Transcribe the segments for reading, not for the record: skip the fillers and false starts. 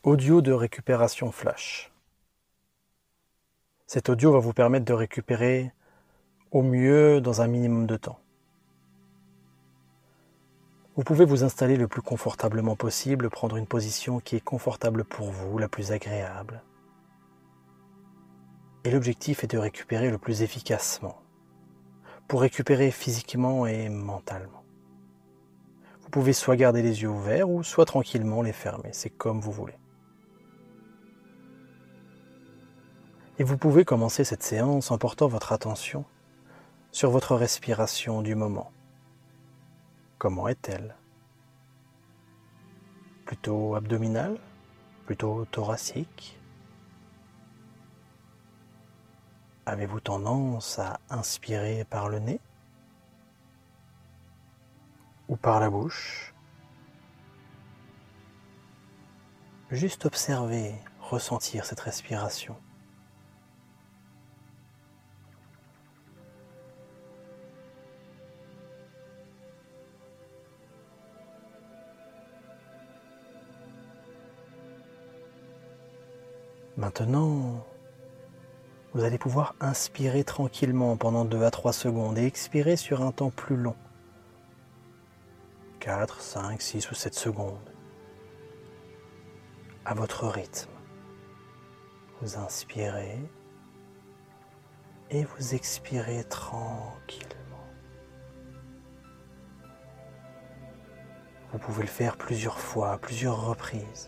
Audio de récupération flash. Cet audio va vous permettre de récupérer au mieux dans un minimum de temps. Vous pouvez vous installer le plus confortablement possible, prendre une position qui est confortable pour vous, la plus agréable. Et l'objectif est de récupérer le plus efficacement, pour récupérer physiquement et mentalement. Vous pouvez soit garder les yeux ouverts ou soit tranquillement les fermer, c'est comme vous voulez. Et vous pouvez commencer cette séance en portant votre attention sur votre respiration du moment. Comment est-elle ? Plutôt abdominale ? Plutôt thoracique ? Avez-vous tendance à inspirer par le nez ? Ou par la bouche ? Juste observer, ressentir cette respiration. Maintenant, vous allez pouvoir inspirer tranquillement pendant 2 à 3 secondes et expirer sur un temps plus long. 4, 5, 6 ou 7 secondes. À votre rythme. Vous inspirez et vous expirez tranquillement. Vous pouvez le faire plusieurs fois, à plusieurs reprises.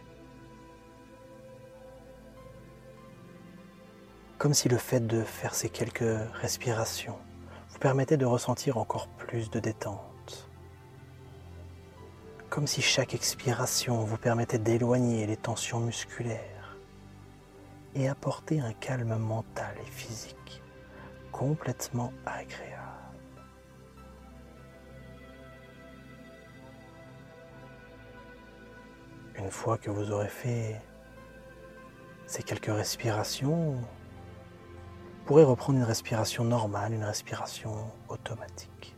Comme si le fait de faire ces quelques respirations vous permettait de ressentir encore plus de détente. Comme si chaque expiration vous permettait d'éloigner les tensions musculaires et apporter un calme mental et physique complètement agréable. Une fois que vous aurez fait ces quelques respirations, vous pourrez reprendre une respiration normale, une respiration automatique.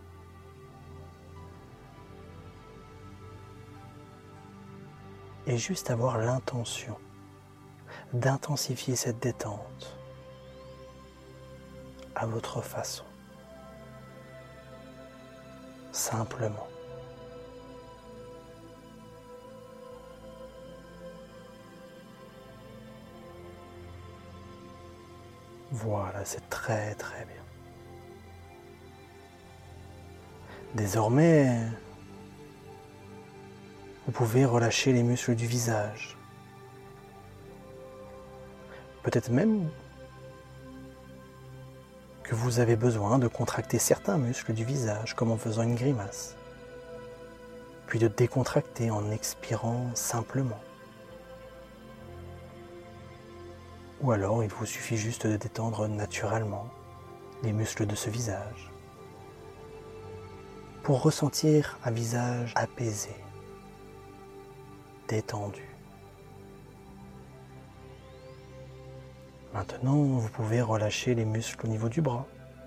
Et juste avoir l'intention d'intensifier cette détente à votre façon, simplement. Voilà, c'est très très bien. Désormais, vous pouvez relâcher les muscles du visage. Peut-être même que vous avez besoin de contracter certains muscles du visage, comme en faisant une grimace, puis de décontracter en expirant simplement. Ou alors il vous suffit juste de détendre naturellement les muscles de ce visage pour ressentir un visage apaisé, détendu. Maintenant, vous pouvez relâcher les muscles au niveau du bras.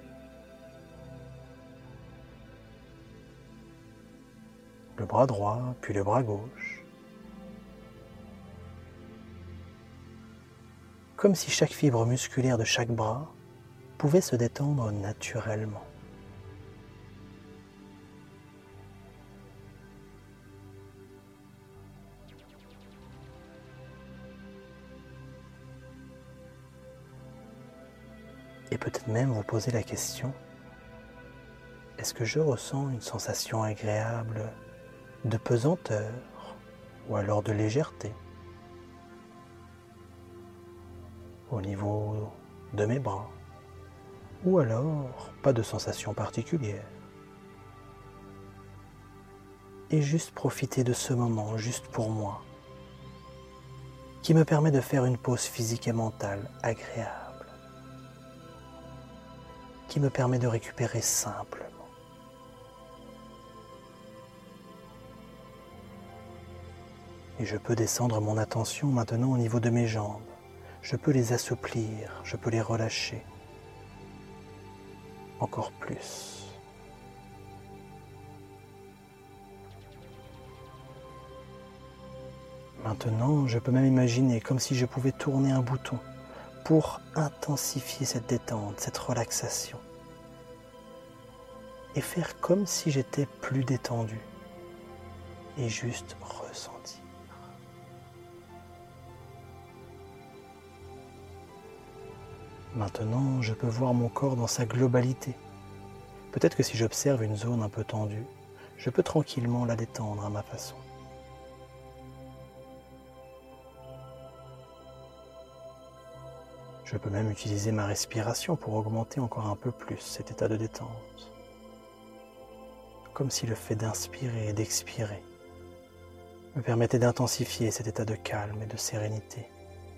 Le bras droit, puis le bras gauche. Comme si chaque fibre musculaire de chaque bras pouvait se détendre naturellement. Et peut-être même vous poser la question, est-ce que je ressens une sensation agréable de pesanteur ou alors de légèreté au niveau de mes bras, ou alors pas de sensation particulière. Et juste profiter de ce moment, juste pour moi, qui me permet de faire une pause physique et mentale agréable, qui me permet de récupérer simplement. Et je peux descendre mon attention maintenant au niveau de mes jambes. Je peux les assouplir, je peux les relâcher. Encore plus. Maintenant, je peux même imaginer comme si je pouvais tourner un bouton pour intensifier cette détente, cette relaxation, et faire comme si j'étais plus détendu et juste ressentir. Maintenant, je peux voir mon corps dans sa globalité. Peut-être que si j'observe une zone un peu tendue, je peux tranquillement la détendre à ma façon. Je peux même utiliser ma respiration pour augmenter encore un peu plus cet état de détente. Comme si le fait d'inspirer et d'expirer me permettait d'intensifier cet état de calme et de sérénité.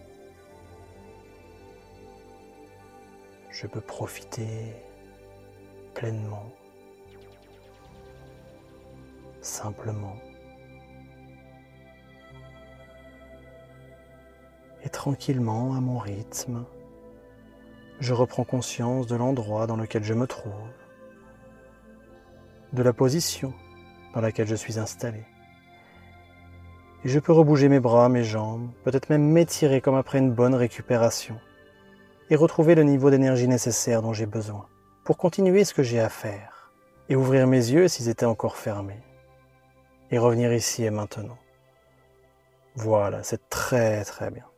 Je peux profiter pleinement, simplement et tranquillement à mon rythme. Je reprends conscience de l'endroit dans lequel je me trouve, de la position dans laquelle je suis installé. Et je peux rebouger mes bras, mes jambes, peut-être même m'étirer comme après une bonne récupération et retrouver le niveau d'énergie nécessaire dont j'ai besoin pour continuer ce que j'ai à faire et ouvrir mes yeux s'ils étaient encore fermés et revenir ici et maintenant. Voilà, c'est très très bien.